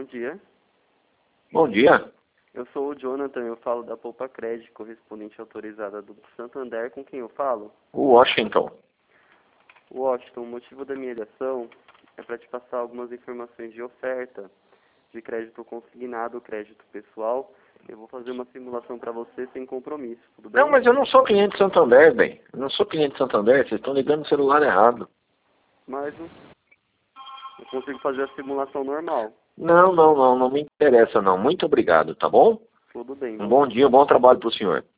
dia. Bom dia. Eu sou o Jonathan, eu falo da Poupa Crédito, correspondente autorizada do Santander, com quem eu falo? O Washington. Washington, o motivo da minha ligação é para te passar algumas informações de oferta de crédito consignado, crédito pessoal. Eu vou fazer uma simulação para você sem compromisso, tudo bem? Não, mas eu não sou cliente Santander, bem. Eu não sou cliente Santander, vocês estão ligando no celular errado. Mas eu consigo fazer a simulação normal. Não me interessa não. Muito obrigado, tá bom? Tudo bem. Um bom dia, um bom trabalho para o senhor.